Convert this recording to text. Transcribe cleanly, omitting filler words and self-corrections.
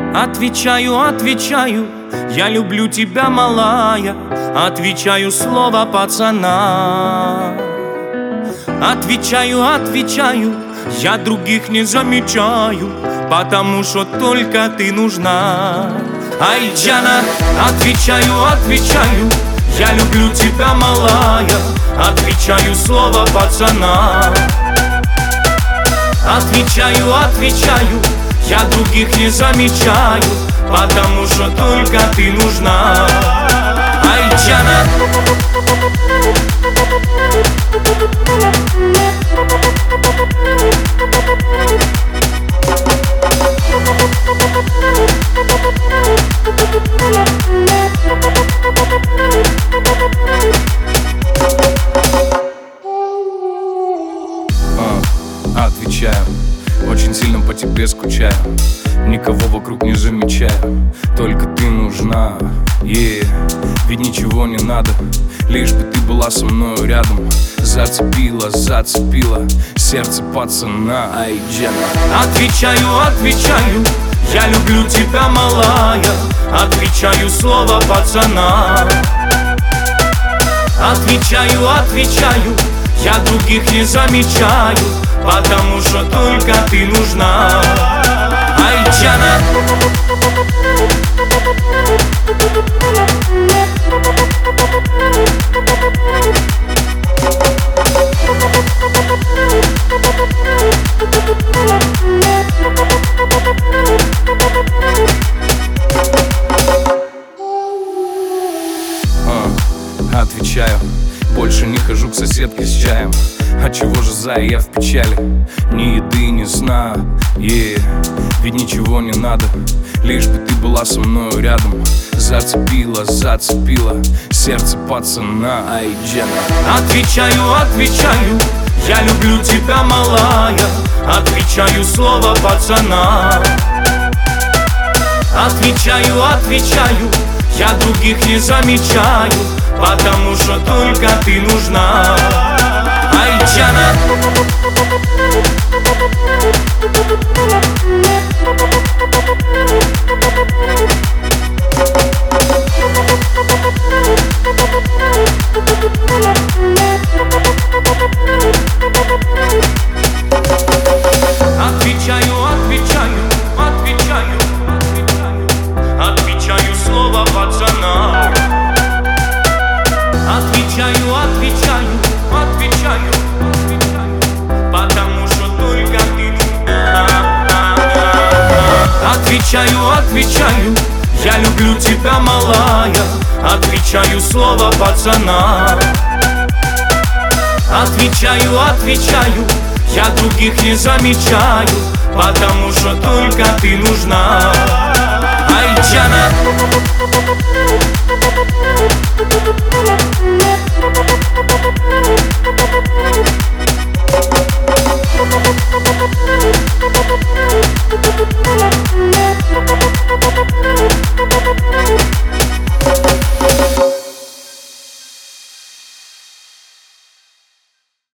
Отвечаю, отвечаю, я люблю тебя, малая. Отвечаю слово пацана. Отвечаю, отвечаю, я других не замечаю, потому что только ты нужна. Ай, Джана, отвечаю, отвечаю, я люблю тебя, малая. Отвечаю слово пацана. Отвечаю, отвечаю, я других не замечаю, потому что только ты нужна. Ай, Джана. Отвечаю, очень сильно по тебе скучаю, никого вокруг не замечаю, только ты нужна, ведь ничего не надо, лишь бы ты была со мною рядом. Зацепила, зацепила сердце пацана. Ай, Джана. Отвечаю, отвечаю, я люблю тебя, малая. Отвечаю слово пацана. Отвечаю, отвечаю, я других не замечаю, потому что только ты нужна. Ай, Джана. Отвечаю, больше не хожу к соседке с чаем. А чего же, зая, я в печали? Ни еды, ни сна, ведь ничего не надо, лишь бы ты была со мною рядом. Зацепила, зацепила сердце пацана. Ай, Джана. Отвечаю, отвечаю, я люблю тебя, малая. Отвечаю слово пацана. Отвечаю, отвечаю, я других не замечаю, потому что только ты нужна. Ай, Джана. Отвечаю, отвечаю, отвечаю, отвечаю слово пацана. Отвечаю, отвечаю, отвечаю, потому что только ты нужна. Отвечаю, отвечаю, я люблю тебя, малая. Отвечаю слово пацана. Отвечаю, отвечаю, я других не замечаю, потому что только ты нужна. Ай, Джана.